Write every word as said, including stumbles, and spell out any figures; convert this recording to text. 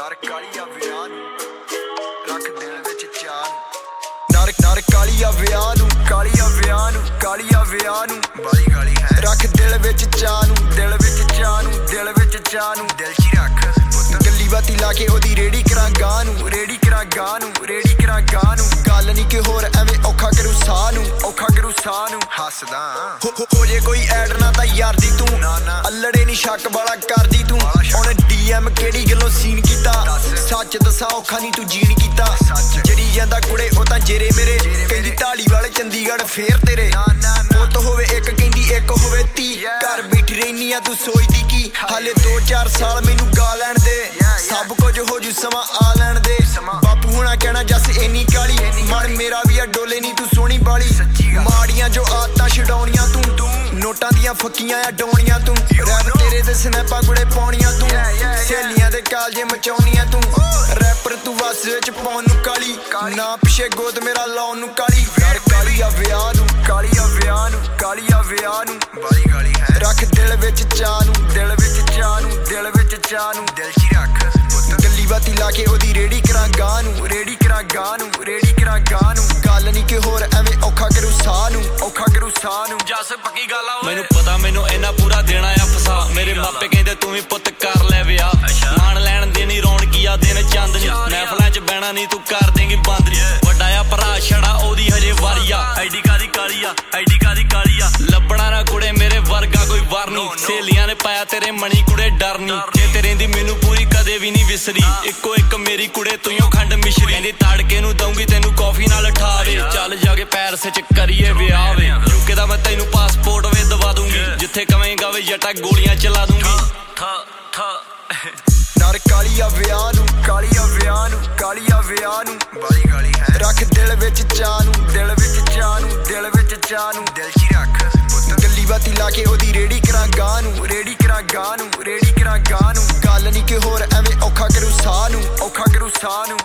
ਨਰ ਕਾਲੀਆ ਵਿਆਹ ਨੂੰ ਰੱਖ ਦਿਲ ਵਿੱਚ ਚਾਹ ਨਰ ਨਰ ਕਾਲੀਆ ਵਿਆਹ ਨੂੰ ਕਾਲੀਆ ਵਿਆਹ ਨੂੰ ਕਾਲੀਆ ਵਿਆਹ ਨੂੰ ਬਾਲੀ ਗਾਲੀ ਹੈ ਰੱਖ ਦਿਲ ਵਿੱਚ ਚਾਹ ਨੂੰ ਦਿਲ ਵਿੱਚ ਚਾਹ ਨੂੰ ਦਿਲ ਵਿੱਚ ਚਾਹ ਨੂੰ ਦਿਲ 'ਚ ਰੱਖ ਗੱਲੀ ਬਾਤੀ ਲਾ ਕੇ ਉਹਦੀ ਰੇੜੀ ਕਰਾਂ ਗਾਂ ਨੂੰ ਰੇੜੀ ਕਰਾਂ ਗਾਂ ਨੂੰ ਰੇੜੀ ਕਰਾਂ ਗਾਂ ਨੂੰ ਗੱਲ ਨਹੀਂ ਕਿ ਹੋਰ ਐਵੇਂ ਔਖਾ ਕਰੂ ਸਾਹ ਨੂੰ ਔਖਾ ਕਰੂ ਸਾਹ ਨੂੰ ਹੱਸਦਾ ਹੋ ਜੇ ਕੋਈ ਐਡ ਨਾ ਤਾਂ ਯਾਰ ਦੀ ਤੂੰ ਅਲੜੇ ਨਹੀਂ ਸ਼ੱਕ ਵਾਲਾ ਕਰਦੀ ਤੂੰ ਉਹਨੇ ਡੀ ਐਮ ਕਿਹੜੀ ਗੱਲੋਂ ਸੀਨ ਕੀਤਾ ਸੱਚ ਦੱਸਾਂ ਔਖਾ ਨਹੀਂ ਤੂੰ ਜੀਣ ਕੀਤਾ ਜਿਹੜੀ ਜਾਂਦਾ ਕੁੜੇ ਉਹ ਤਾਂ ਜੇਰੇ ਮੇਰੇ ਕਹਿੰਦੀ ਢਾਲੀ ਵਾਲੇ ਚੰਡੀਗੜ੍ਹ ਫੇਰ ਤੇਰੇ ਪੁੱਤ ਹੋਵੇ ਇੱਕ ਕਹਿੰਦੀ ਇੱਕ ਹੋਵੇ ਤੀ ਘਰ ਬੈਠੀ ਰਹਿਨੀ ਆ ਤੂੰ ਸੋਚਦੀ ਕੀ ਹਾਲੇ ਦੋ ਚਾਰ ਸਾਲ ਮੈਨੂੰ ਗਾ ਲੈਣ ਦੇ ਸਭ ਕੁਝ ਹੋ ਜੂ ਸਮਾਂ ਆ ਲੈਣ ਦੇ ਬਾਪੂ ਹੁਣਾ ਕਹਿਣਾ ਜੱਸ ਇੰਨੀ ਕਾਲੀ ਮਨ ਮੇਰਾ ਵੀ ਆ ਡੋਲੇ ਨਹੀਂ ਤੂੰ ਸੋਹਣੀ ਬਾਲੀ ਮਾੜੀਆਂ ਜੋ ਆਦਤਾਂ ਛਡਾਉਣੀਆਂ ਤੂੰ ਨੋਟਾਂ ਦੀਆਂ ਫੱਕੀਆਂ ਆ ਡਾਉਣੀਆਂ ਤੂੰ ਰੈਪ ਤੇਰੇ ਦੇ ਸਨੈਪਾਂ ਗੁੜੇ ਪਾਉਣੀਆਂ ਤੂੰ ਸਹੇਲੀਆਂ ਦੇ ਕਾਲਜੇ ਮਚਾਉਣੀਆਂ ਤੂੰ ਰੈਪਰ ਤੂੰ ਵਸ ਵਿੱਚ ਪਾਉਣ ਨੂੰ ਕਾਲੀ ਨਾ ਪਿੱਛੇ ਗੋਦ ਮੇਰਾ ਲਾਉਣ ਨੂੰ ਕਾਲੀ ਯਾਰ ਕਾਲੀਆ ਵਿਆਹ ਨੂੰ ਕਾਲੀਆ ਵਿਆਹ ਨੂੰ ਕਾਲੀਆ ਵਿਆਹ ਨੂੰ ਬਾਲੀ ਗਾਲੀ ਹੈ ਰੱਖ ਦਿਲ ਵਿੱਚ ਚਾਹ ਨੂੰ ਦਿਲ ਵਿੱਚ ਚਾਹ ਨੂੰ ਦਿਲ ਵਿੱਚ ਚਾਹ ਨੂੰ ਦਿਲ 'ਚ ਰੱਖ ਗੱਲੀ ਬਾਤੀ ਲਾ ਕੇ ਉਹਦੀ ਰੇੜੀ ਕਰਾਂ ਗਾਂ ਨੂੰ ਰੇੜੀ ਕਰਾਂ ਗਾਂ ਨੂੰ ਰੇੜੀ ਕਰਾਂ ਗਾਂ ਨੂੰ ਗੱਲ ਨਹੀਂ ਕਿ ਹੋਰ ਐਵੇਂ ਔਖਾ ਕਰੂ ਸਾਹ ਨੂੰ ਔਖਾ ਕਰੂ ਸਾਹ ਨੂੰ ਜੱਸ ਪੱਕੀ ਗੱਲ ਆ ਮੈਨੂੰ ਪਤਾ ਮੈਨੂੰ ਇੰਨਾ ਪੂਰਾ ਦੇਣਾ ਆ ਫਸਾ ਮੇਰੇ ਮਾਪੇ ਕਹਿੰਦੇ ਤੂੰ ਵੀ ਪੁੱਤ ਕਰ ਲੈ ਵਿਆਹ ਮਾਣ ਲੈਣ ਦੇ ਨਹੀਂ ਰੌਣਕੀ ਆ ਦਿਨ ਚੰਦ ਨੀ ਮਹਿਫਲਾਂ 'ਚ ਬਹਿਣਾ ਨਹੀਂ ਤੂੰ ਕਰ ਦੇਂਗੀ ਬੰਦ ਨੀ ਵੱਡਾ ਆ ਭਰਾ ਛੜਾ ਉਹਦੀ ਹਜੇ ਵਾਰੀ ਆ ਆਈਡੀ ਕਾਦੀ ਕਾਲੀ ਆ ਆਈਡੀ ਕਾਦੀ ਕਾਲੀ ਆ ਲੱਭਣਾ ਨਾ ਕੁੜੇ ਮੇਰੇ ਵਰਗਾ ਕੋਈ ਵਰ ਨੀ ਸਹੇਲੀਆਂ ਨੇ ਪਾਇਆ ਤੇਰੇ ਮਣੀ ਕੁੜੇ ਡਰ ਨੀ ਜੇ ਤੇਰੇ ਦੀ ਮੈਨੂੰ ਪੂਰੀ ਕਦੇ ਵੀ ਨਹੀਂ ਵਿਸਰੀ ਇੱਕੋ ਇੱਕ ਮੇਰੀ ਕੁੜੇ ਤੂੰ ਖੰਡ ਮਿਸ਼ਰੀ ਕਹਿੰਦੀ ਤੜਕੇ ਨੂੰ ਦਊਂਗੀ ਤੈਨੂੰ ਕੌਫੀ ਨਾਲ ਠਾਵੇ ਚੱਲ ਜਾ ਕੇ ਪੈਰਸ 'ਚ ਕਰੀਏ ਵਿਆਹ ਵੇ ਯੂਕੇ ਦਾ ਮੈਂ ਤੈਨੂੰ ਪਾਸਪੋਰਟ ਵੇ ਦਵਾ ਦੂੰਗੀ ਜਿੱਥੇ ਕਵੇਂਗਾ ਵੇ ਜੱਟਾ ਗੋਲੀਆਂ ਚਲਾ ਦੂੰਗੀ ਥਾ ਥਾ ਨਰ ਕਾਲੀਆ ਵਿਆਹ ਨੂੰ ਕਾਲੀਆ ਵਿਆਹ ਨੂੰ ਕਾਲੀਆ ਵਿਆਹ ਨੂੰ ਬਾਲੀ ਗਾਲੀ ਹੈ ਰੱਖ ਦਿਲ ਵਿੱਚ ਚਾਹ ਨੂੰ ਦਿਲ ਵਿੱਚ ਚਾਹ ਨੂੰ ਦਿਲ ਵਿੱਚ ਚਾਹ ਨੂੰ ਦਿਲ 'ਚ ਰੱਖ ਗੱਲੀ ਬਾਤੀ ਲਾ ਕੇ ਉਹਦੀ ਰੇੜੀ ਕਰਾਂ ਗਾਂ ਨੂੰ ਰੇੜੀ ਕਰਾਂ ਗਾਂ ਨੂੰ ਰੇੜੀ ਕਰਾਂ ਗਾਂ ਨੂੰ ਗੱਲ ਨਹੀਂ ਕਿ ਹੋਰ ਐਵੇਂ ਔਖਾ ਕਰੂ ਸਾਹ ਨੂੰ ਔਖਾ ਕਰੂ ਸਾਹ ਨੂੰ